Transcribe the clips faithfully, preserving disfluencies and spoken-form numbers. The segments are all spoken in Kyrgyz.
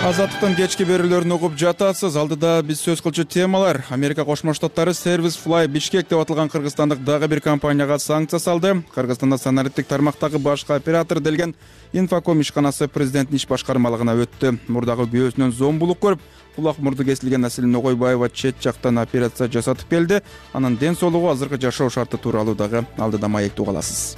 Азаттыктын кечки берүүлөрүн угуп жатасыз. Алдыда биз сөз кылчу темалар. Америка Кошмо Штаттары Service Fly Бишкек деп аталган кыргызстандык дагы бир компанияга санкция салды. Кыргызстанда санариптик тармактагы башкы оператор делген Infocom ишканасы президенттин иш башкармалыгына өттү. Мурдагы күйөөсүнөн зомбулук көрүп, кулак мурду кесилген Аселим Огойбаева чет жактан операция жасатып келди. Анын ден соолугу, азыркы жашоо шарты тууралуу дагы алдыда маектеп аласыз.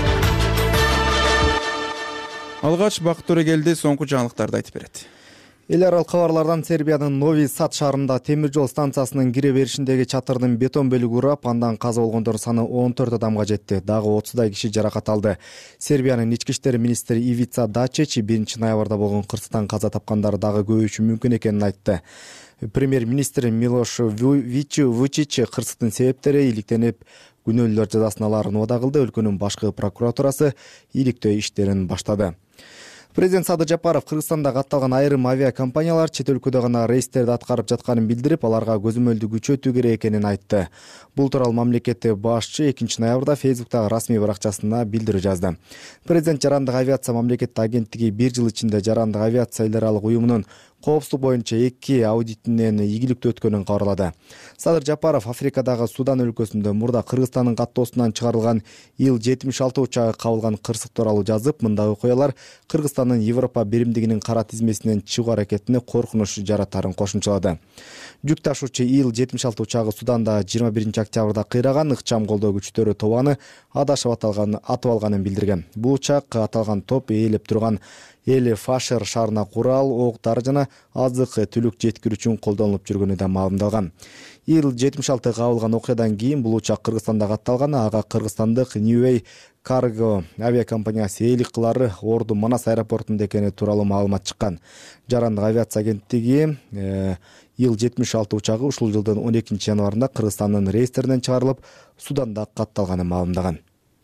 Алгач Бакыт Төрөгелди соңку жаңылыктарды айтып берет. Эл аралык кабарлардан Сербиянын Нови Сад шаарында темир жол станциясынын кире беришиндеги чатырдын бетон бөлүгү урап, андан каза болгондор саны он төрт адамга жетти. Дагы отуздай киши жаракат алды. Сербиянын ички иштер министри Ивица Дачич биринчи ноябрда болгон кырсыктан каза тапкандар дагы көбөйүшү мүмкүн экенин айтты. Премьер-министр Милош Вучич кырсыктын себептери иликтенип, күнөөлөр жазасын алаарын убада кылды. Өлкөнүн башкы прокуратурасы иликтөө иштерин баштады. Президент Садыр Жапаров Кыргызстанда катталган айрым авиакомпаниялар чет өлкөдө гана рейстерди аткарып жатканын билдирип, аларга көзөмөлдү күчөтүү керек экенин айтты. Бул тууралуу мамлекеттик башчы экинчи ноябрда Фейсбуктагы расмий баракчасына билдирүү жазды. Президент Жарандык авиация мамлекеттик агенттиги бир жыл ичинде Жарандык авиация эл аралык уюмунун коопсуздук боюнча эки аудитинен ийгиликтүү өткөнүн кабарлады. Садыр Жапаров Африкадагы Судан өлкөсүндө мурда Кыргызстандын каттоосунан чыгарылган Ил жетимиш алты учагы кабылган кырсык тууралуу жазып, мындай окуялар Кыргызстандын Европа биримдигинин кара тизмесинен чыгуу аракетине коркунуч жаратарын кошумчалады. Жүк ташуучу Ил жетимиш алты учагы Суданда жыйырма биринчи октябрда кыйраган, ыкчам колдоо күчтөрү тобаны адашып аталган атып алганын билдирген. Бул учак аталган топ ээлеп турган Эле Фашер шаарына курал, ок-дары жана азык түлүк жеткирүү үчүн колдонулуп жүргөнү да маалымдалган. Ил жетимиш алты кабылган окуядан кийин бул учак Кыргызстанда катталган, ага кыргызстандык Neway Cargo авиакомпаниясы ээлик кылары Орду Манас аэропортунда экени тууралуу маалымат чыккан. Жарандык авиация агенттиги Ил жетимиш алты учагы ушул жылдын он экинчи январында Кыргызстандын рейстеринен чыгарылып, Суданда катталганын маалымдаган.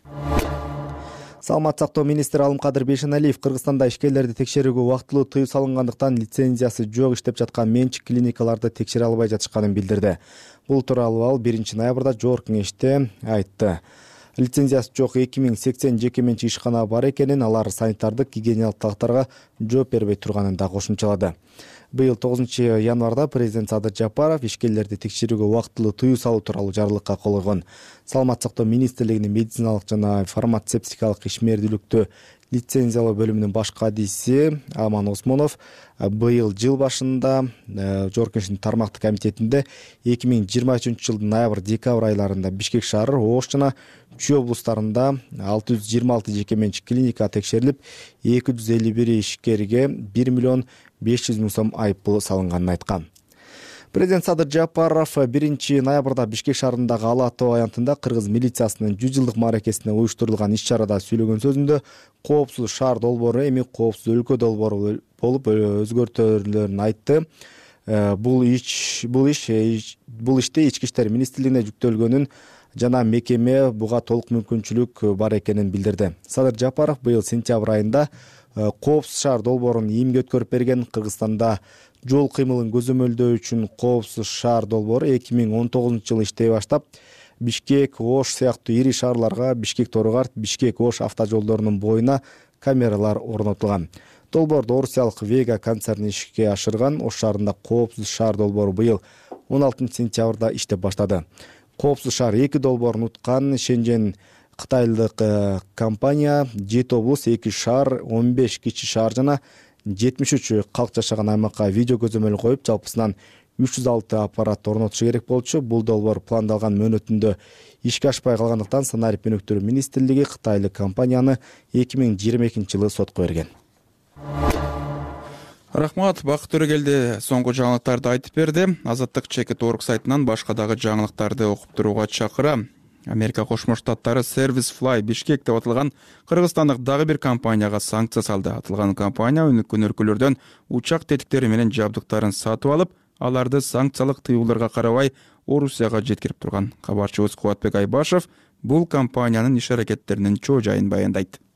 Саламат сактоо министри Алымкадыр Бейшеналиев Кыргызстанда ишкерлерди текшерүүгө убактылуу тыюу салынгандыктан лицензиясы жок иштеп жаткан менчик клиникаларды текшере албай жатышканын билдирди. Бул тууралуу ал биринчи ноябрда жогорку кеңеште айтты. Лицензиясы жок эки миң сексен жеке менчик ишкана бар экенин, алар санитардык гигиеналык талаптарга жооп бербей турганын да кошумчалады. Быйыл тогузунчу январда президент Садыр Жапаров ишкерлерди текшерүүгө убактылуу тыюу салуу тууралуу жарлыкка кол койгон. Саламат сактоо министрлигинин медициналык жана фармацевтикалык ишмердүүлүктү лицензиялоо бөлүмүнүн баш кадиси Аман Осмонов быйыл жыл башында жогорку кеңештин тармактык комитетинде эки миң жыйырма үчүнчү жылдын ноябрь-декабрь айларында Бишкек шаары, Ош жана Чүй облустарында алты жүз жыйырма алты жеке менчик клиника текшерилип, эки жүз элүү бир ишкерге бир миллион беш жүз миң сом айыппул салынганын айткан. Президент Садыр Жапаров биринчи ноябрда Бишкек шаарындагы Ала ато аянтында кыргыз милициясынын жүз жылдык мааракесине уюштурулган иш-чарада сүйлөгөн сөзүндө коопсуз шаар долбоору эми коопсуз өлкө долбоору болуп өзгөртүлөрүн айтты. Бул иш бул иш бул иште ички иштер министрлигине жүктөлгөнүн жана мекеме буга толук мүмкүнчүлүк бар экенин билдирди. Садыр Жапаров быйыл сентябрь айында коопсуз шаар долбоорун ийимге өткөрүп берген. Кыргызстанда жол кыймылын көзөмөлдөө үчүн коопсуз шаар долбоору эки миң он тогузунчу жылы иштей баштап, Бишкек, Ош сыяктуу ири шаарларга, Бишкек-Торгарт, Бишкек-Ош автожолдорунун боюна камералар орнотулган. Долбоорду Орусиялык Вега концерни ишке ашырган. Ош шаарында коопсуз шаар долбоору быйыл он алтынчы сентябрда иштеп баштады. Коопсуз шаар эки долбоорун уткан. Шенжен кытайлык компания жети облус, эки шаар, он беш кичи шаар жана жетимиш үч калк жашаган аймакка видео көзөмөл коюп, жалпысынан үч жүз алты аппарат орнотушу керек болчу. Бул долбоор пландалган мөөнөтүндө ишке ашпай калгандыктан Санарип өнүктүрүү министрлиги кытайлык компанияны эки миң жыйырма экинчи жылы сотко берген. Рахмат, Бакыт Төрөгелди соңку жаңылыктарды айтып берди. Азаттык чекит орг сайтынан башка дагы жаңылыктарды окуп турууга чакырам. Америка Кошмо Штаттары Service Fly Бишкек деп аталган кыргызстандык дагы бир компанияга санкция салды. Аталган компания өнүккөн өлкөлөрдөн учак тетиктери менен жабдыктарын сатып алып, аларды санкциялык тыюуларга карабай Орусияга жеткирип турган. Кабарчыбыз Кубатбек Айбашев бул компаниянын иш аракеттеринин чоо жайын баяндайт.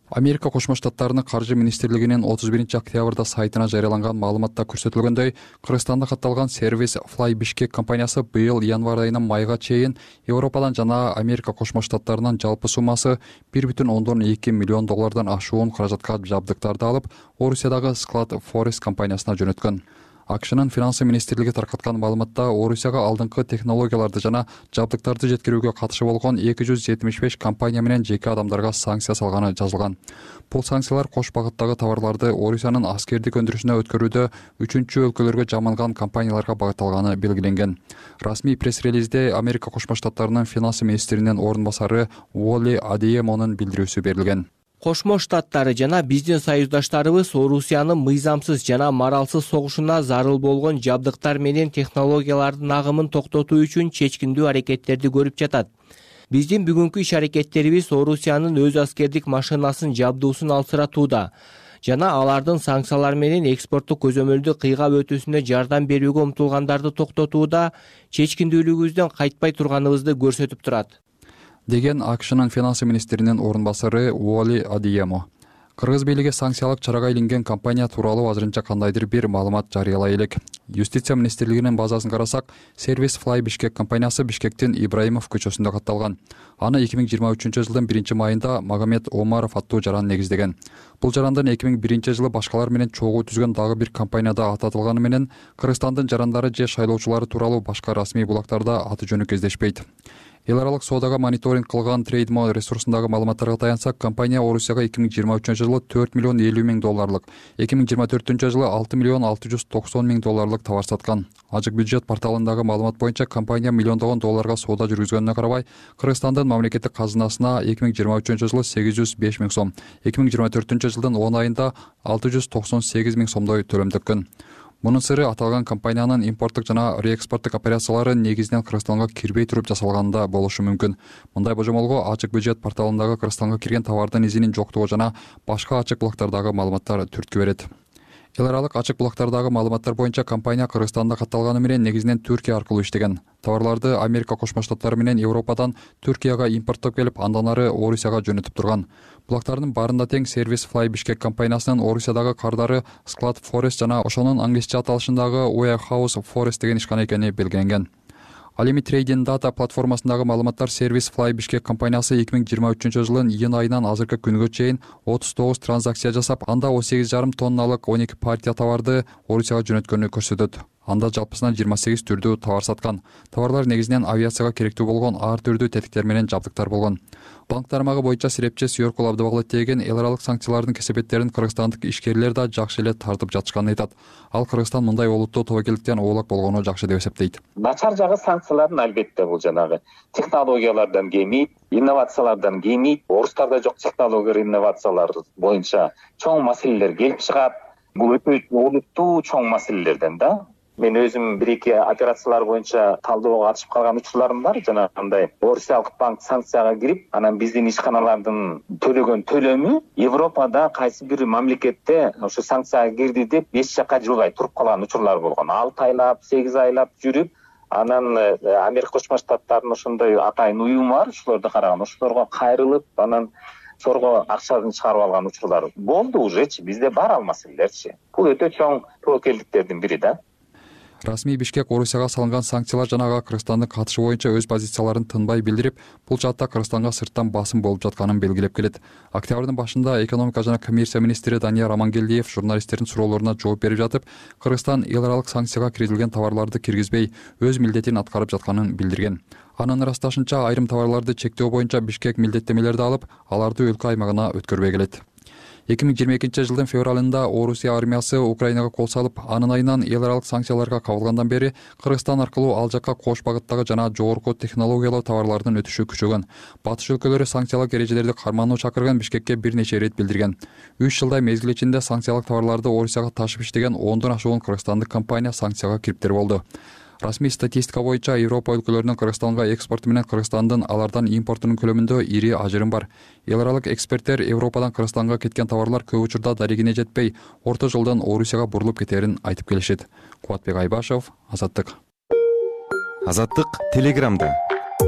Америка Кошмо Штаттарынын каржы министрлигинин отуз биринчи октябрда сайтына жарыяланган маалыматта көрсөтүлгөндөй, Кыргызстанда катталган сервис Fly Bishkek компаниясы быйыл январь айынан майга чейин Европадан жана Америка Кошмо Штаттарынан жалпы суммасы бир бүтүн ондон эки миллион доллардан ашуун каражатка жабдыктарды алып, Орусиядагы Склад Forest компаниясына жөнөткөн. АКШнын финансы министрлиги таркаткан маалыматта Орусияга алдыңкы технологияларды жана жабдыктарды жеткирүүгө катышы болгон эки жүз жетимиш беш компания менен жеке адамдарга санкция салганы жазылган. Бул санкциялар кош багыттагы товарларды Орусиянын аскердик өндүрүшүнө өткөрүүдө үчүнчү өлкөлөргө жаманган компанияларга багытталганы белгиленген. Расмий пресс-релизде Америка Кошмо Штаттарынын финансы министринин орун басары Уолли Адиемонун билдирүүсү берилген. Кошмо Штаттары жана биздин союздаштарыбыз Орусиянын мыйзамсыз жана моралсыз согушуна зарыл болгон жабдыктар менен технологиялардын агымын токтотуу үчүн чечкиндүү аракеттерди көрүп жатат. Биздин бүгүнкү иш аракеттерибиз Орусиянын өз аскердик машинасын жабдуусун алсыратууда жана алардын санкциялар менен экспорттук көзөмөлдү кыйгап өтүүсүнө жардам берүүгө умтулгандарды токтотууда чечкиндүүлүгүбүздөн кайтпай турганыбызды көрсөтүп турат, деген АКШнын финансы министринин орун басары Уолли Адиемо. Кыргыз бийлиги санкциялык чарага илинген компания тууралуу азырынча кандайдыр бир маалымат жарыялай элек. Юстиция министрлигинин базасын карасак, сервис Fly Bishkek компаниясы Бишкектин Ибраимов көчөсүндө катталган. Аны эки миң жыйырма үчүнчү жылдын биринчи майында Магомед Омаров аттуу жаран негиздеген. Бул жарандын эки миң биринчи жылы башкалар менен чогуу түзгөн дагы бир компанияда ататылганы менен Кыргызстандын жарандары же шайлоочулары тууралуу башка расмий булактарда аты жөнү кездешпейт. Эл аралык соодага мониторинг кылган Трейдмо ресурсундагы маалыматтарга таянсак, компания Орусияга эки миң жыйырма үчүнчү жылы төрт миллион элүү миң долларлык, эки миң жыйырма төртүнчү жылы алты миллион алты жүз токсон миң долларлык товар саткан. Ажык бюджет порталындагы маалымат боюнча компания миллиондогон долларга соода жүргүзгөнүнө карабай, Кыргызстандын мамлекеттик казынасына эки миң жыйырма үчүнчү жылы сегиз жүз беш миң сом, эки миң жыйырма төртүнчү жылдын он айында алты жүз токсон сегиз миң сомдой төлөм төккөн. Мунун сыры аталган компаниянын импорттук жана реэкспорттук операциялары негизинен Кыргызстанга кирбей туруп жасалганда болушу мүмкүн. Мындай божомолго ачык бюджет порталындагы Кыргызстанга кирген товардын изинин жоктугу жана башка ачык булактардагы маалыматтар түрткү берет. Эл аралык ачык булактардагы маалыматтар боюнча компания Кыргызстанда катталганы менен негизинен Түркия аркылуу иштеген. Товарларды Америка Кошмо Штаттары менен Европадан Түркияга импорттоп келип, андан ары Орусияга жөнөтүп турган. Булактардын баарында тең сервис Fly Bishkek компаниясынын Орусиядагы кардары Склад Forest жана ошонун англисче аталышындагы Warehouse Forest деген ишкана экени белгиленген. Ал эми Trading Data платформасындагы маалыматтар сервис Fly Bishkek компаниясы эки миң жыйырма үчүнчү жылдын июнь айынан азыркы күнгө чейин отуз тогуз транзакция жасап, анда он сегиз жарым тонналык он эки партия товарды Орусияга жөнөткөнү көрсөтөт. Анда жалпысынан жыйырма сегиз түрдүү товар саткан. Товарлар негизинен авиацияга керектүү болгон ар түрдүү тетиктер менен жабдыктар болгон. Банк тармагы боюнча Сирепче Сүйөркул Абдыбаглы теген эл аралык санкциялардын кесепеттерин кыргызстандык ишкерлер да жакшы эле тартып жатышканын айтат. Ал Кыргызстан мындай олуттуу тобокелдиктен оолак болгону жакшы деп эсептейт. Начар жагы санкциялардын албетте бул жанагы технологиялардан кемейт, инновациялардан кемейт. Орустарда жок технология инновациялар боюнча чоң маселелер келип чыгат. Бул өтө олуттуу чоң маселелерден да. Мен өзүм бир-эки операциялар боюнча талдоого катышып калган учурларым бар. Жанагындай Орусиялык банк санкцияга кирип, анан биздин ишканалардын төлөгөн төлөмү Европада кайсы бир мамлекетте ошо санкцияга кирди деп эч жакка жылбай туруп калган учурлар болгон. алты айлап, сегиз айлап жүрүп, анан Америка Кошмо Штаттарынын ошондой атайын уюму бар, ошолорду караган, ошолорго кайрылып, анан сорго акчасын чыгарып алган учурлар болду ужечи. Бизде бар ал маселелерчи. Бул өтө чоң тобокелдиктердин бири да. Расмий Бишкек Орусияга салынган санкциялар жана ага Кыргызстандын катышы боюнча өз позицияларын тынбай билдирип, бул жаатта Кыргызстанга сырттан басым болуп жатканын белгилеп келет. Октябрдын башында экономика жана коммерция министри Данияр Амангелдиев журналисттердин суроолоруна жооп берип жатып, Кыргызстан эл аралык санкцияга киргизилген товарларды киргизбей, өз милдетин аткарып жатканын билдирген. Анын ырасташынча, айрым товарларды чектөө боюнча Бишкек милдеттемелерди алып, аларды өлкө аймагына өткөрбөй келет. эки миң жыйырма экинчи жылдын февралында Орусия армиясы Украинага кол салып, анын айынан эл аралык санкцияларга кабылгандан бери Кыргызстан аркылуу ал жакка кош багыттагы жана жогорку технологиялуу товарлардын өтүшү күчөгөн. Батыш өлкөлөрү санкциялык эрежелерди кармануу чакырган Бишкекке бир нече ирет билдирген. үч жылдай мезгил ичинде санкциялык товарларды Орусияга ташып иштеген ондон ашуун кыргызстандык компания санкцияга кириптер болду. Расмий статистика боюнча Европа өлкөлөрүнүн Кыргызстанга экспорту менен Кыргызстандын алардан импортунун көлөмүндө ири ажырым бар. Эл аралык эксперттер Европадан Кыргызстанга кеткен товарлар көп учурда дарегине жетпей, орто жолдон Орусияга бурулуп кетерин айтып келишет. Кубатбек Айбашев, Азаттык. Азаттык телеграмда.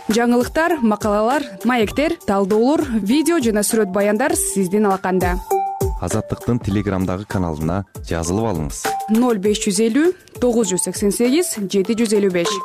жаңылыктар, макалалар, маектер, талдоолор, видео жана сүрөт баяндар сиздин алаканда. Азаттыктын Телеграмдагы каналына жазылып алыңыз. ноль беш жүз элүү тогуз жүз сексен сегиз жети жүз элүү беш.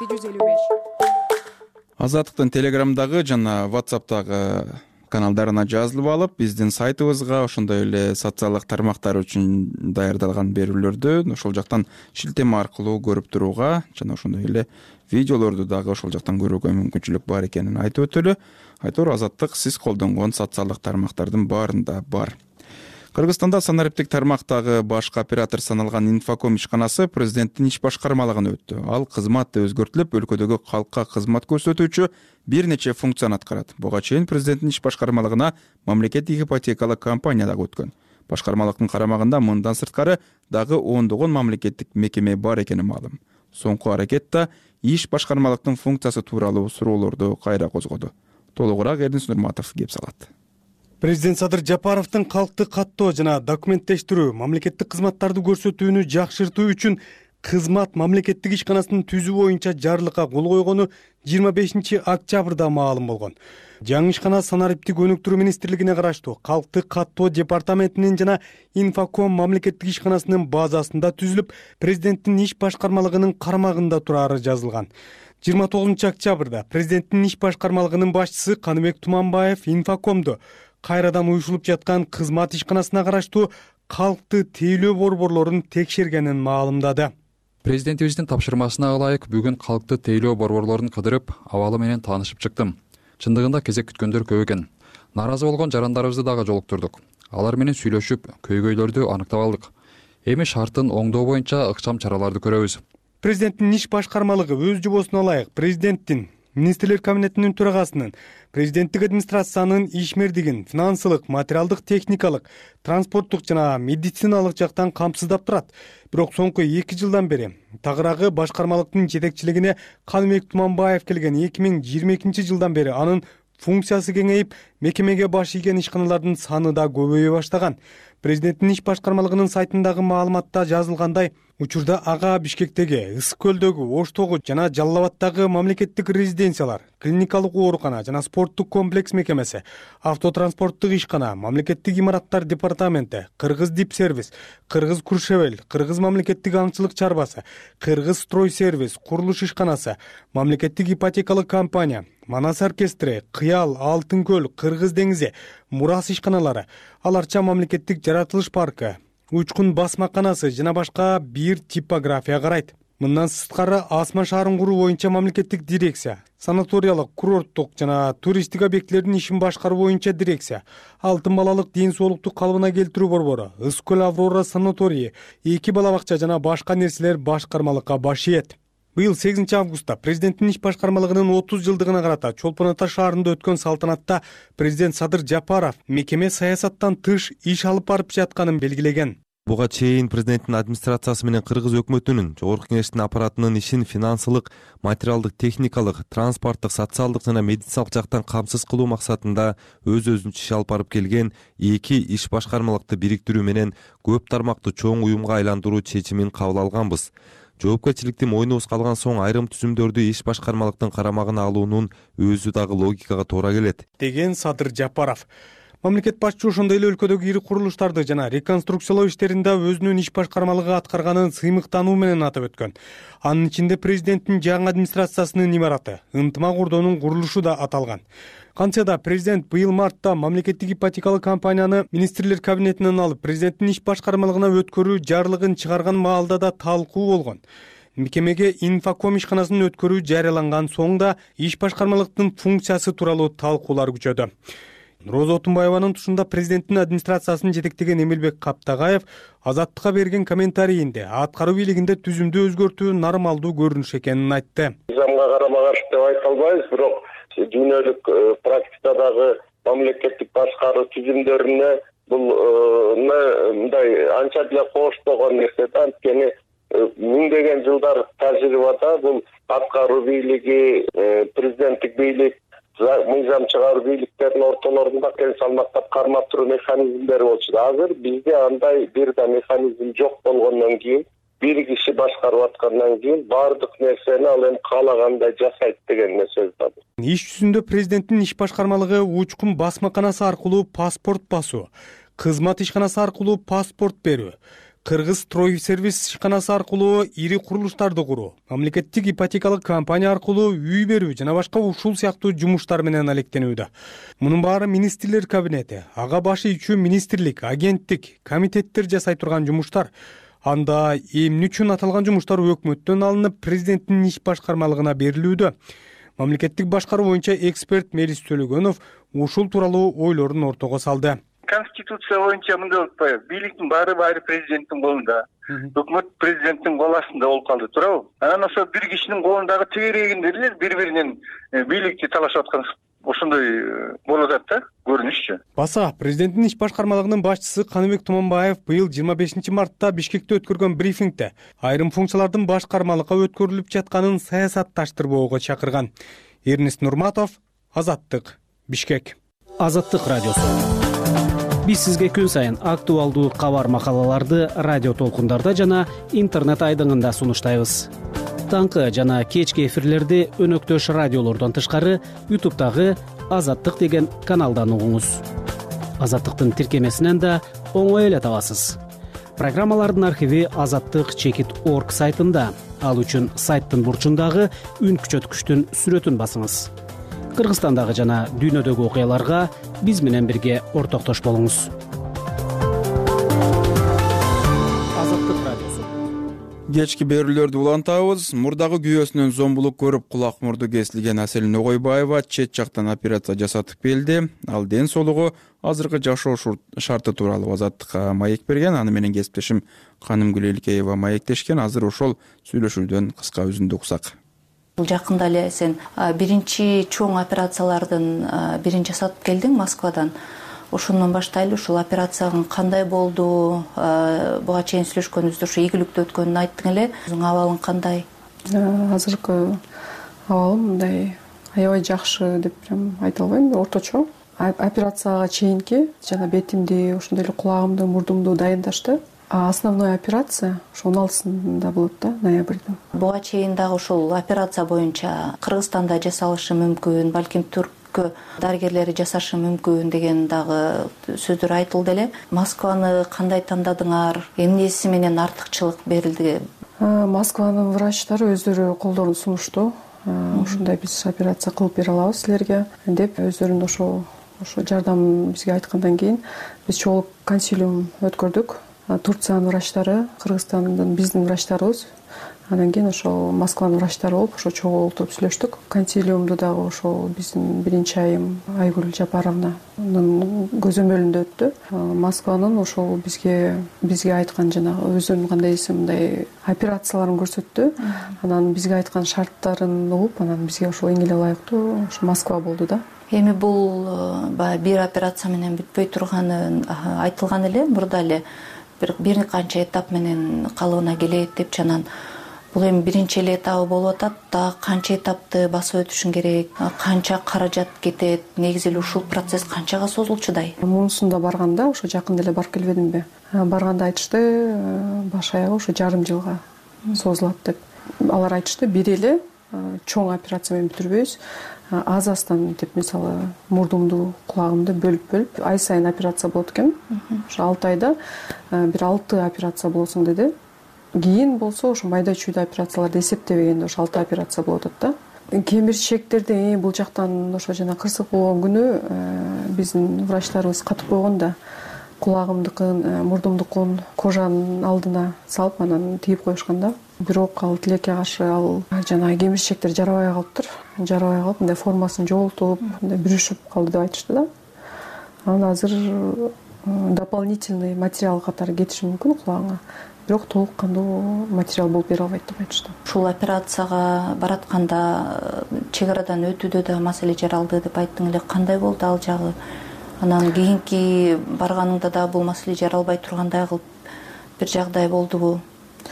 Азаттыктын Телеграмдагы жана WhatsApp'тагы каналдарына жазылып алып, биздин сайтыбызга, ошондой эле социалдык тармактар үчүн даярдалган берүүлөрдү ошол жактан шилтеме аркылуу көрүп турууга жана ошондой эле видеолорду дагы ошол жактан көрүүгө мүмкүнчүлүк бар экенин айтып өтөлү. Айтор Азаттык сиз колдонгон социалдык тармактардын баарында бар. Кыргызстанда санариптик тармактагы башкы оператор саналган Инфоком ишканасы президенттин иш башкармалыгына өттү. Ал кызмат өзгөртүлүп, өлкөдөгү калкка кызмат көрсөтүүчү бир нече функцияны аткарат. Буга чейин президенттин иш башкармалыгына мамлекеттик ипотекалык компания дагы өткөн. Башкармалыктын карамагында мындан сырткары дагы ондогон мамлекеттик мекеме бар экени маалым. Соңку аракетте иш башкармалыктын функциясы тууралуу суроолорду кайра козгоду. Толугураак Эрдинс Нурматов кеп салат. Президент Садыр Жапаровдун калкты каттоо жана документтештирүү, мамлекеттик кызматтарды көрсөтүүнү жакшыртуу үчүн кызмат мамлекеттик ишканасынын түзүү боюнча жарлыкка кол койгону жыйырма бешинчи октябрда маалым болгон. Жаңы ишкана санариптик өнүктүрүү министрлигине караштуу калкты каттоо департаментинин жана Инфоком мамлекеттик ишканасынын базасында түзүлүп, президенттин иш башкармалыгынын карамагында турары жазылган. жыйырма тогузунчу октябрда президенттин иш башкармалыгынын башчысы Каныбек Туманбаев Инфокомду кайрадан уюшулуп жаткан кызмат ишканасына караштуу калкты тейлөө борборлорун текшергенин маалымдады. Президентибиздин тапшырмасына ылайык бүгүн калкты тейлөө борборлорун кыдырып, абалы менен таанышып чыктым. Чындыгында кезек күткөндөр көп экен. Нааразы болгон жарандарыбызды дагы жолуктурдук. Алар менен сүйлөшүп, көйгөйлөрдү аныктап алдык. Эми шартын оңдоо боюнча ыкчам чараларды көрөбүз. Президенттин иш башкармалыгы өз жобосуна ылайык президенттин, министрлер кабинетинин төрагасынын, президенттик администрациянын ишмердигин финансылык, материалдык, техникалык, транспорттук жана медициналык жактан камсыздап турат. Бирок соңку эки жылдан бери тагыраагы башкармалыктын жетекчилигине Каныбек Туманбаев келген эки миң жыйырма экинчи жылдан бери анын функциясы кеңейип, мекемеге баш ийген ишканалардын саны да көбөйө баштаган. Президенттин иш башкармалыгынын сайтындагы маалыматта жазылгандай, учурда ага Бишкектеги, Ысык көлдөгү, Оштогу жана Жалал Абадтагы мамлекеттик резиденциялар, клиникалык оорукана жана спорттук комплекс мекемеси, автотранспорттук ишкана, мамлекеттик имараттар департаменти, Кыргыз Дипсервис, Кыргыз Куршевел, Кыргыз мамлекеттик аңчылык чарбасы, Кыргыз Стройсервис, курулуш ишканасы, мамлекеттик ипотекалык компания, Манас оркестри, Кыял, Алтын көл, Кыргыз деңизи, Мурас ишканалары, аларча мамлекеттик жаратылыш паркы, Учкун басмаканасы жана башка бир типография карайт. Мындан сырткары Асма шаарын куруу боюнча мамлекеттик дирекция, санаториялык, курорттук жана туристтик объектилердин ишин башкаруу боюнча дирекция, Алтын балалык ден соолукту калыбына келтирүү борбору, Ысык көл Аврора санаторийи, эки бала бакча жана башка нерселер башкармалыкка баш ийет. Быйыл сегизинчи августта президенттин иш башкармалыгынын отуз жылдыгына карата Чолпон Ата шаарында өткөн салтанатта президент Садыр Жапаров мекеме саясаттан тыш иш алып барып жатканын белгилеген. Буга чейин президенттин администрациясы менен Кыргыз өкмөтүнүн жогорку кеңештин аппаратынын ишин финансылык, материалдык, техникалык, транспорттук, социалдык жана медициналык жактан камсыз кылуу максатында өз-өзүнчө иш алып барып келген эки иш башкармалыкты бириктирүү менен көп тармактуу чоң уюмга айландыруу чечимин кабыл алганбыз. Жоопкерчиликти мойнубуз калган соң айрым түзүмдөрдү иш башкармалыктын карамагына алуунун өзү дагы логикага туура келет, деген Садыр Жапаров. Мамлекет башчысы ошондой эле өлкөдөгү ири курулуштарды жана реконструкциялоо иштеринде өзүнүн иш башкармалыгы аткарганын сыймыктануу менен атап өткөн. Анын ичинде президенттин жаңы администрациясынын имараты, ынтымак ордонун курулушу да аталган. Кантсе да президент быйыл мартта мамлекеттик ипотекалык компанияны министрлер кабинетинен алып, президенттин иш башкармалыгына өткөрүү жарлыгын чыгарган маалда да талкуу болгон. Мекемеге Инфоком ишканасын өткөрүү жарыяланган соң да иш башкармалыктын функциясы тууралуу талкуулар күчөдү. Роза Отунбаеванын тушунда президенттин администрациясын жетектеген Эмилбек Каптагаев Азаттыкка берген комментарийинде аткаруу бийлигинде түзүмдү өзгөртүү нормалдуу көрүнүш экенин айтты. Мыйзамга карама каршы деп айта албайбыз, бирок дүйнөлүк практикадагы мамлекеттик башкаруу түзүмдөрүнө бул мындай анча деле коштогон нерсе да. Анткени миңдеген жылдар тажрыйбада бул аткаруу бийлиги, президенттик бийлик, мыйзам чыгаруу бийликтердин ортолорунда тең салмактап кармап туруу механизмдери болчу. Азыр бизде андай бир да механизм жок болгондон кийин бир киши башкарып аткандан кийин баардык нерсени ал эми каалагандай жасайт деген эле сөз бар. Иш жүзүндө президенттин иш башкармалыгы учкун басмаканасы аркылуу паспорт басуу, кызмат ишканасы аркылуу паспорт берүү, Кыргыз стройсервис ишканасы аркылуу ири курулуштарды куруу, мамлекеттик ипотекалык компания аркылуу үй берүү жана башка ушул сыяктуу жумуштар менен алектенүүдө. Мунун баары министрлер кабинети, ага башы ичүү министрлик, агенттик, комитеттер жасай турган жумуштар. Анда эмне үчүн аталган жумуштар өкмөттөн алынып президенттин иш башкармалыгына берилүүдө? Мамлекеттик башкаруу боюнча эксперт Мелис Төлөгөнов ушул тууралуу ойлорун ортого салды. Конституция боюнча мындай болуп атпайбы? Бийликтин баары баары президенттин колунда. Өкмөт президенттин кол астында болуп калды, туурабы? Анан ошо бир кишинин колундагы тегерегинде эле бири-биринен бийликти талашып аткан ошондой болуп атат да, көрүнүшчү. Баса президенттин иш башкармалыгынын башчысы Каныбек Туманбаев быйыл жыйырма бешинчи мартта Бишкекте өткөргөн брифингде айрым функциялардын башкармалыкка өткөрүлүп жатканын саясатташтырбоого чакырган. Эрнест Нурматов, Азаттык, Бишкек. Азаттык радиосу. Биз сизге күн сайын актуалдуу кабар макалаларды радио толкундарда жана интернет айдыңында сунуштайбыз. Таңкы жана кечки эфирлерди өнөктөш радиолордон тышкары ютубтагы Азаттык деген каналдан угуңуз. Азаттыктын тиркемесинен да оңой эле табасыз. Программалардын архиви азаттык чекит точка орг сайтында. Ал үчүн сайттын бурчундагы үн күчөткүчтүн сүрөтүн басыңыз. Кыргызстандагы жана дүйнөдөгү окуяларга биз менен бирге ортоктош болуңуз. Азаттык радиосу. Кечки берүүлөрдү улантабыз. Мурдагы күйөөсүнөн зомбулук көрүп кулак мурду кесилген Аселин Огойбаева чет жактан операция жасатып келди. Ал ден соолугу азыркы жашоо шарты тууралуу Азаттыкка маек берген. Аны менен кесиптешим Канымгүл Элкеева маектешкен. Азыр ошол сүйлөшүүдөн кыска үзүндү уксак. Жакында эле сен биринчи чоң операциялардын бирин жасатып келдиң Москвадан. Ошондон баштайлы, ушул операциянын кандай болду, буга чейин сүйлөшкөнүбүздө ушу ийгиликтүү өткөнүн айттың эле. Өзүң абалың кандай? Азыркы абалым мындай аябай жакшы деп прям айта албайм, орточо. Операцияга чейинки жана бетимди, ошондой эле кулагымды, мурдумду дайындашты. А основной операция ошо он алтысында болот да, ноябрдын. Буга чейин дагы ушул операция боюнча Кыргызстанда жасалышы мүмкүн, балким Түрккө дарыгерлери жасашы мүмкүн деген дагы сөздөр айтылды эле. Москваны кандай тандадыңар? Эмнеси менен артыкчылык берилди? Москванын врачтары өздөрү колдорун сунушту. Ушундай биз операция кылып бере алабыз силерге деп өздөрүнүн ошо ошо жардамын бизге айткандан кийин биз чогуу консилиум өткөрдүк. Турциянын врачтары, Кыргызстандын биздин врачтарыбыз, андан кийин ошо Москванын врачтары болуп, ошо чогуу отуруп сүйлөштүк. Консилиумду дагы ошо биздин биринчи айым Айгүл Жапаровнанын көзөмөлүндө өттү. Москванын ошол бизге бизге айткан жанагы өзүнүн кандай десем мындай операцияларын көрсөттү. Анан бизге айткан шарттарын угуп, анан бизге ошол эң эле ылайыктуу ошо Москва болду да. Эми бул баягы бир операция менен бүтпөй турганы айтылган эле, мурда эле бир канча этап менен калыбына келет деп жанан. Бул эми биринчи эле этабы болуп атат, дагы канча этапты басып өтүшүң керек, канча каражат кетет, негизи эле ушул процесс канчага созулчудай? Мунусунда барганда, ошо жакында эле барып келбедимби? Барганда айтышты, баш аягы ошо жарым жылга созулат деп. Алар айтышты, бир эле чоң операция менен бүтүрбөйбүз. Аз астан деп, мисалы, мурдумду, кулагымды бөлүп-бөлүп ай сайын операция болот экен. Ошо алты айда бир алты операция болсун деди. Кийин болсо ошо майда чүйдө операцияларды эсептебегенде ошо алты операция болот атат да. Кемирчектерди бул жактан ошо жана кырсык болгон күнү биздин врачтарыбыз катып койгон да. Кулагымдыкын, мурдумдукун кожанын алдына салып анан тийип коюшкан да. Бирок ал тилекке каршы ал жана кемирчектер жарабай калыптыр. Жарабай калып, мындай формасын жоготуп, мындай бүрүшүп калды деп айтышты да. Анан азыр дополнительный материал катары кетиши мүмкүн кулагыңа. Бирок толук кандуу материал болуп бере албайт деп айтышты. Ушул операцияга баратканда чек арадан өтүүдө да маселе жаралды деп айттың эле, кандай болду ал жагы? Анан кийинки барганыңда да бул маселе жаралбай тургандай кылып бир жагдай болдубу?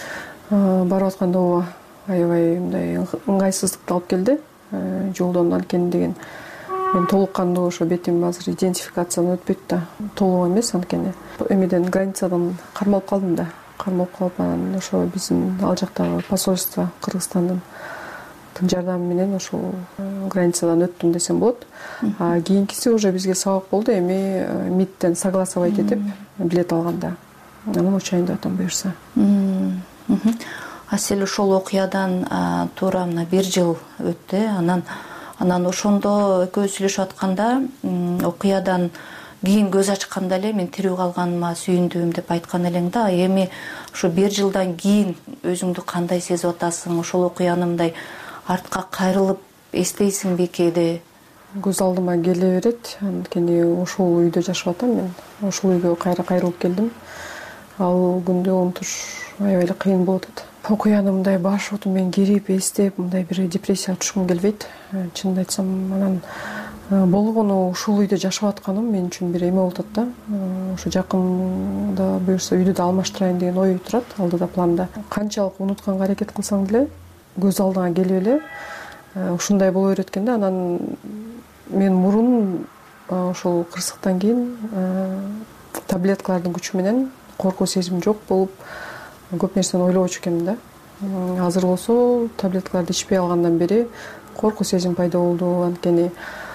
Барып атканда ооба аябай мындай ыңгайсыздыкты алып келди. Жолдон анткени деген мен толук кандуу ошо бетим азыр идентификациядан өтпөйт да. Толук эмес анткени. Эмеден границадан кармалып калдым да. кармалып калып, анан ошо биздин ал жактагы посольство Кыргызстандын тың жардамы менен ошол границадан өттүм десем болот. А кийинкиси уже бизге сабак болду. Эми МИДтен согласовать этип билет алганда анан учайын деп атам буюрса. Асель ошол окуядан туура мына бир жыл өттү. Анан анан ошондо экөөбүз сүйлөшүп атканда окуядан кийин көз ачканда эле мен тирүү калганыма сүйүндүм деп айткан элең да. Эми ошо бир жылдан кийин өзүңдү кандай сезип атасың? Ошол окуяны мындай артка кайрылып эстейсиңби кээде? Көз алдыма келе берет. Анткени ошол үйдө жашап атам мен. Ошол үйгө кайра кайрылып келдим. Ал күндү унутуш аябай эле кыйын болуп атат. Окуяны мындай баш отум менен кирип эстеп, мындай бир депрессияга түшкүм келбейт. Чынын айтсам, анан болгону ушул үйдө жашап атканым мен үчүн бир эме болуп атат да. Ошо жакында буюрса үйдү да алмаштырайын деген ой турат алдыда планда. Канчалык унутканга аракет кылсаң деле көз алдыңа келип эле ушундай боло берет экен да. Анан мен мурун ошол кырсыктан кийин таблеткалардын күчү менен коркуу сезим жок болуп көп нерсени ойлобочу экенмин да. Азыр болсо таблеткаларды ичпей алгандан бери коркуу сезим пайда болду. Анткени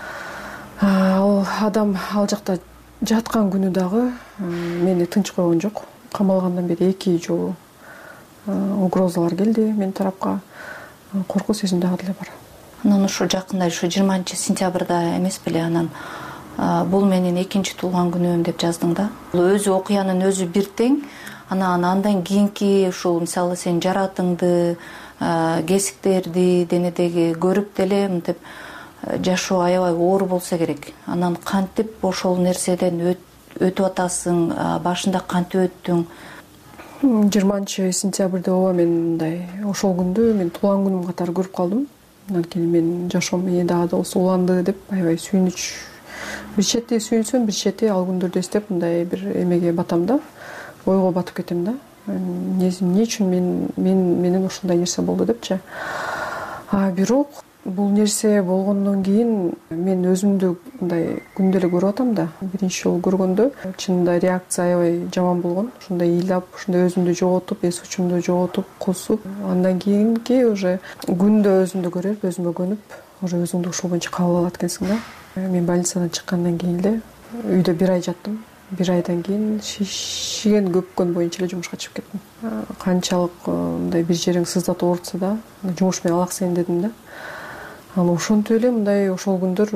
ал адам ал жакта жаткан күнү дагы мени тынч койгон жок. Камалгандан бери эки жолу угрозалар келди менин тарапка. Коркуу сезим дагы деле бар. Анан ошо жакында ошо жыйырманчы сентябрда эмес беле, анан бул менин экинчи туулган күнүм деп жаздың да. Өзү окуянын өзү бир тең. Анан андан кийинки ушул мисалы сен жаратыңды, кесиктерди денедеги көрүп деле мынтип жашоо аябай оор болсо керек. Анан кантип ошол нерседен өтүп атасың, башында кантип өттүң? жыйырманчы сентябрда ооба мен мындай ошол күндү мен туулган күнүм катары көрүп калдым. Анткени мен жашоом эне дагы да болсо уланды деп аябай сүйүнүч. Бир чети сүйүнсөм, бир чети ал күндөрдү эстеп мындай бир эмеге батам да. Ойго батып кетем да. Эмне үчүн мен мен менен ушундай нерсе болду депчи. А бирок бул нерсе болгондон кийин мен өзүмдү мындай күндө эле көрүп атам да. Биринчи жолу көргөндө чынында реакция аябай жаман болгон. Ушундай ыйлап, ушундай өзүмдү жоготуп, эс учумду жоготуп, кусуп, андан кийинки уже күндө өзүмдү көрүп, өзүмө көнүп, уже өзүңдү ушул боюнча кабыл алат экенсиң да. Мен больницадан чыккандан кийин эле үйдө бир ай жаттым. Бир айдан кийин шишиген көпкөн боюнча эле жумушка чыгып кеттим. Канчалык мындай бир жериң сыздатып оорутса да, жумуш менен алаксайын дедим да. Анан ошентип эле мындай ошол күндөр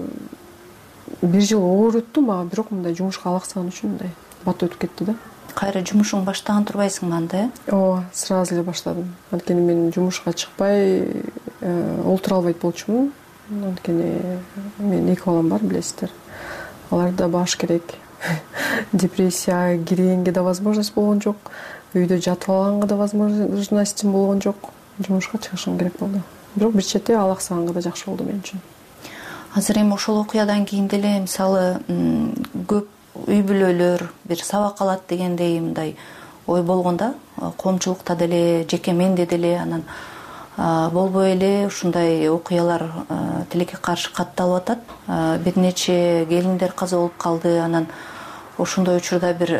бир жыл оор өттү мага, бирок мындай жумушка алаксаган үчүн мындай бат өтүп кетти да. Кайра жумушуң баштаган турбайсыңбы анда? Ооба, сразу эле баштадым. Анткени мен жумушка чыкпай олтура албайт болчумун. Анткени менин эки балам бар, билесиздер. Аларда баш керек. Депрессия киргенге да возможность болгон жок. Үйдө жатып алганга да возможностьм болгон жок. Жумушка чыгышым керек болду. Бирок бир чети алаксаганга да жакшы болду мен үчүн. Азыр эми ошол окуядан кийин деле мисалы көп үй бүлөлөр бир сабак алат дегендей мындай ой болгон да. Коомчулукта деле, жеке менде деле анан болбой эле ушундай окуялар тилекке каршы катталып атат. Бир нече келиндер каза болуп калды. Анан ошондой учурда бир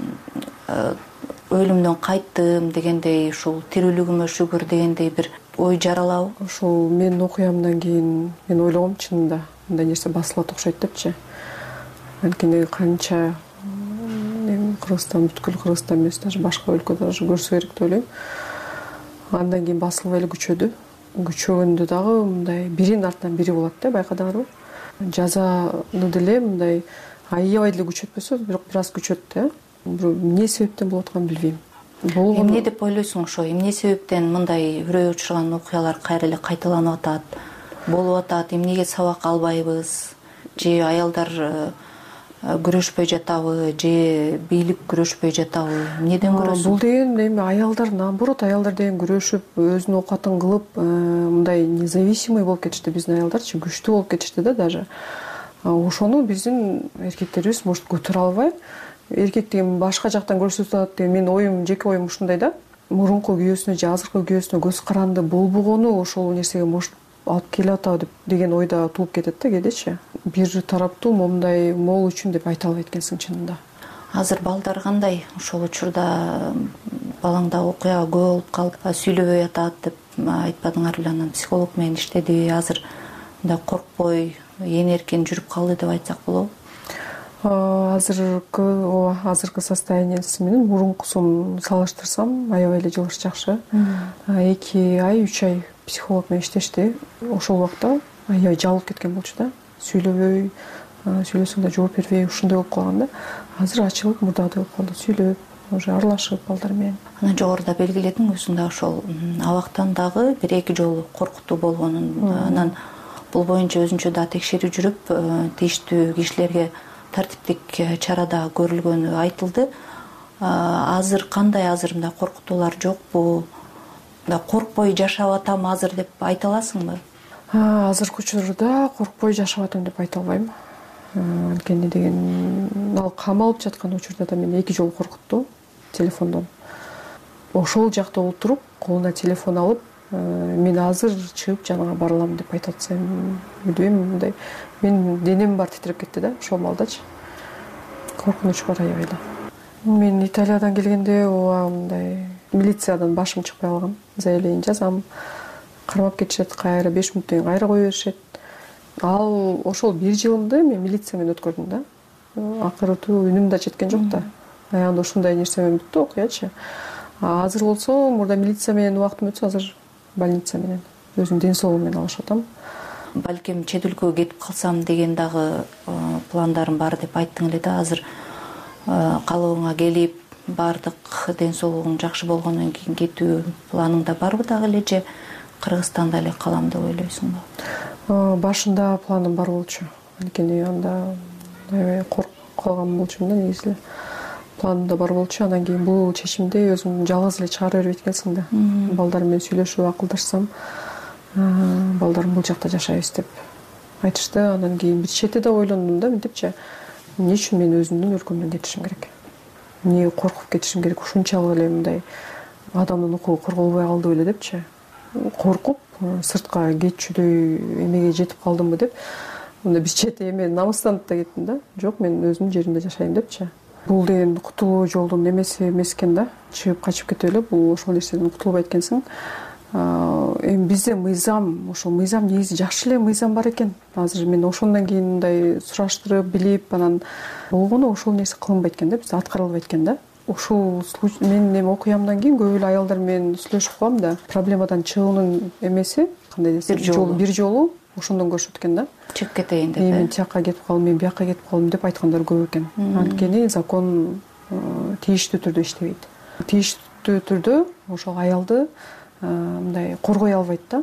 өлүмдөн кайттым дегендей, ушул тирүүлүгүмө шүгүр дегендей бир ой жаралабы? Ошол менин окуямдан кийин мен ойлогом чынында мындай нерсе басылат окшойт депчи. Анткени канча Кыргызстан, бүткүл Кыргызстан эмес, даже башка өлкөдө даже көрсө керек деп ойлойм. Андан кийин басылбай эле күчөдү. Күчөгөндө дагы мындай биринин артынан бири болот да, байкадыңарбы? Жазаны деле мындай аябай деле күчөтпөсө, бирок бир аз күчөт да. Эмне себептен болуп атканын билбейм. Эмне деп ойлойсуң ошо? Эмне себептен мындай үрөй учурган окуялар кайра эле кайталанып атат? Болуп атат? Эмнеге сабак албайбыз? Же аялдар күрөшпөй жатабы, же бийлик күрөшпөй жатабы? Эмнеден көрөсүң? Бул деген эми аялдар, наоборот, аялдар деген күрөшүп, өзүнүн оокатын кылып, мындай независимый болуп кетишти. Биздин аялдарчы күчтүү болуп кетишти да даже. Ошону биздин эркектерибиз может көтөрө албай, эркек деген башка жактан көрсөтүп деген менин оюм, жеке оюм ушундай да. Мурунку күйөөсүнө же азыркы күйөөсүнө көз каранды болбогону ошол нерсеге может алып келип атабы деген ойда туулуп кетет да кээдечи. Бир тараптуу момундай могул үчүн деп айта албайт экенсиң чынында. азыр балдар кандай? Ошол учурда балаңда окуя көп болуп калып сүйлөбөй атат деп айтпадыңар беле? Анан психолог менен иштедиби? Азыр мындай коркпой ээн эркин жүрүп калды деп айтсак болобу? Азыркы ооба азыркы состояниясы менен мурункусун салыштырсам аябай эле жылыш жакшы. эки ай үч ай психолог менен иштешти. Ошол убакта аябай жабылып кеткен болчу да. Сүйлөбөй, сүйлөсөң да жооп бербей ушундай болуп калган да. Азыр ачылып мурдагыдай болуп калды. Сүйлөп, уже аралашып балдар менен. Анан жогоруда белгиледиң өзүң да ошол абактан дагы бир эки жолу коркутуу болгонун. Анан бул боюнча өзүнчө да текшерүү жүрүп, тийиштүү кишилерге тартиптик чарада көрүлгөнү айтылды. Азыр кандай? Азыр мындай коркутуулар жокпу? Мындай коркпой жашап атам азыр деп айта аласыңбы? Азыркы учурда коркпой жашап атам деп айта албайм. Анткени деген ал камалып жаткан учурда да мени эки жолу коркутту телефондон. Ошол жакта отуруп, колуна телефон алып, мен азыр чыгып жанага бара алам деп айтып атсам, билбейм, мындай менин денем бар титиреп кетти да ошол маалдачы. Коркунуч бар аябай эле. Мен Италиядан келгенде ооба мындай милициядан башым чыкпай калган. Заявление жазам, кармап кетишет, кайра беш мүнөттөн кийин кайра кое беришет. Ал ошол бир жылымды мен милиция менен өткөрдүм да. Акырытуу үнүм да жеткен жок да. Аягында ушундай нерсе менен бүттү окуячы. Азыр болсо мурда милиция менен убактым өтсө, азыр больница менен өзүмдүн ден соолугум менен алышып атам. Балким чет өлкөгө кетип калсам деген дагы пландарым бар деп айттың эле да. Азыр калыбыңа келип, баардык ден соолугуң жакшы болгондон кийин кетүү планыңда барбы дагы эле же Кыргызстанда эле калам деп ойлойсуңбу? Башында планым бар болчу. Анткени анда аябай коркуп калган болчумун да негизи. Планымда бар болчу. Андан кийин бул чечимди өзүм жалгыз эле чыгара бербейт экенсиң да. Балдар менен сүйлөшүп акылдашсам, балдарым бул жакта жашайбыз деп айтышты. Андан кийин бир чети да ойлондум да, мынтипчи. Эмне үчүн мен өзүмдүн өлкөмдөн кетишим керек? Эмне коркуп кетишим керек? Ушунчалык эле мындай адамдын укугу корголбой калды беле депчи. Коркуп сыртка кетчүдөй эмеге жетип калдымбы деп. Мында бир чети эме намыстанып да кеттим да. Жок, мен өзүмдүн жеримде жашайм депчи. Бул деген кутулуу жолдун эмеси эмес экен да. Чыгып качып кетип эле бул ошол нерседен кутулбайт экенсиң. Эми бизде мыйзам, ошол мыйзам негизи жакшы эле мыйзам бар экен. Азыр мен ошондон кийин мындай сураштырып, билип, анан болгону ошол нерсе кылынбайт экен да, бизде аткарылбайт экен да. Ошол менин эми окуямдан кийин көп эле аялдар менен сүйлөшүп калам да. Проблемадан чыгуунун эмеси кандай десем, бир жолу бир жолу ошондон көрүшөт экен да. Чыгып кетейин деп. Мен тияка кетип калдым, мен бияка кетип калдым деп айткандар көп экен. Анткени закон тийиштүү түрдө иштебейт. Тийиштүү түрдө ошол аялды мындай коргой албайт да.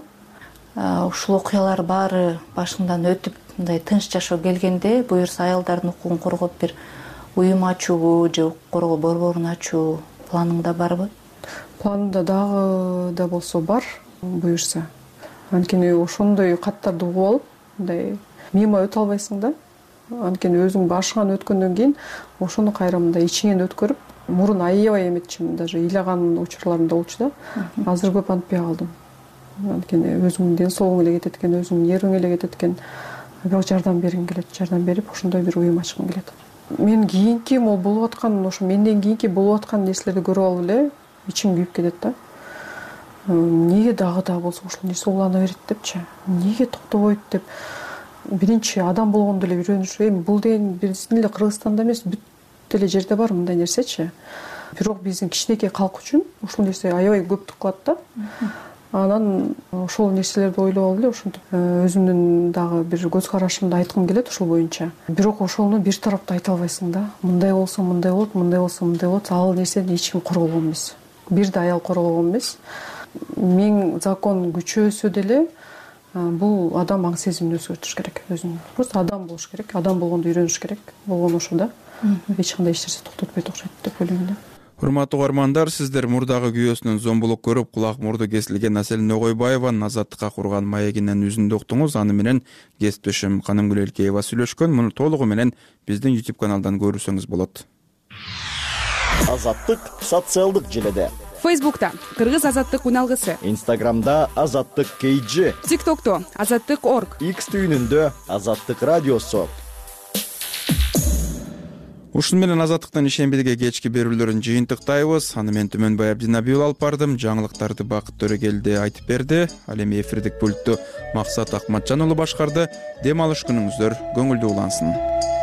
Ушул окуялар баары башыңдан өтүп, мындай тынч жашоо келгенде, буюрса аялдардын укугун коргоп бир уюм ачуубу же укук коргоо борборун ачуу планыңда барбы? Планымда дагы да болсо бар, буюрса. Анткени ошондой каттарды угуп алып, мындай мимо өтө албайсың да. Анткени өзүң башыңан өткөндөн кийин ошону кайра мындай ичиңен өткөрүп, мурун аябай эметчимин, даже ыйлаган учурларым да болчу да. Азыр көп антпай калдым. Анткени өзүңдүн ден соолугуң эле кетет экен, өзүңдүн нериң эле кетет экен. Бирок жардам бергим келет, жардам берип, ошондой бир уюм ачкым келет. Мен кийинки могу болуп аткан, ошо менден кийинки болуп аткан нерселерди көрүп алып эле ичим күйүп кетет да. Эмнеге дагы да болсо ушул нерсе улана берет депчи? Эмнеге токтобойт деп. Биринчи адам болгондо эле үйрөнүш. Эми бул деген биздин эле Кыргызстанда эмес, бүт эле жерде бар мындай нерсечи. Бирок биздин кичинекей калк үчүн ушул нерсе аябай көптүк кылат да. Анан ошол нерселерди ойлоп алып эле ушинтип өзүмдүн дагы бир көз карашымды айткым келет ушул боюнча. Бирок ошону бир тараптуу айта албайсың да. Мындай болсо мындай болот, мындай болсо мындай болот. Ал нерсени эч ким корголгон эмес. Бир да аял корголгон эмес. Миң закон күчөөсө деле бул адам аң сезимин өзгөртүш керек өзүн. Просто адам болуш керек, адам болгонду үйрөнүш керек. Болгон ошо да. Эч кандай эч нерсе токтотпойт окшойт деп ойлойм да. Урматтуу угармандар, сиздер мурдагы күйөөсүнөн зомбулук көрүп, кулак мурду кесилген Аселин Огойбаеванын азаттыкка курган маегинен үзүндү уктуңуз. Аны менен кесиптешим Канымгүл Элкеева сүйлөшкөн. Муну толугу менен биздин YouTube каналдан көрүсөңүз болот. Азаттык социалдык желеде. Фейсбукта Кыргыз азаттык уналгысы. Инстаграмда Азаттык кей джи. ТикТокто Азаттык орг. Икс түйүнүндө Азаттык радиосу. Ушун менен Азаттыктын ишембидеги кечки берүүлөрүн жыйынтыктайбыз. Аны мен Түмөнбай Абдинабиев алып бардым. Жаңылыктарды Бакыт Төрөгелди айтып берди. Ал эми эфирдик пультту Максат Акматжан уулу башкарды. Дем алыш күнүңүздөр көңүлдүү улансын.